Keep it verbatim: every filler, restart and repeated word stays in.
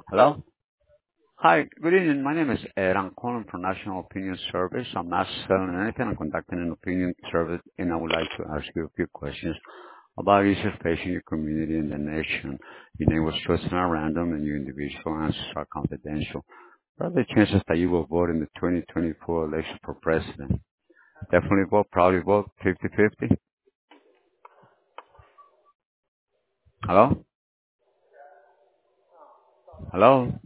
Hello? Hi, good evening. My name is Ed. I'm calling from National Opinion Service. I'm not selling anything. I'm conducting an opinion service, and I would like to ask you a few questions about issues facing your community and the nation. Your name was chosen at random, and your individual answers are confidential. What are the chances that you will vote in the twenty twenty-four election for president? Definitely vote, probably vote, fifty-fifty. Hello? Hello?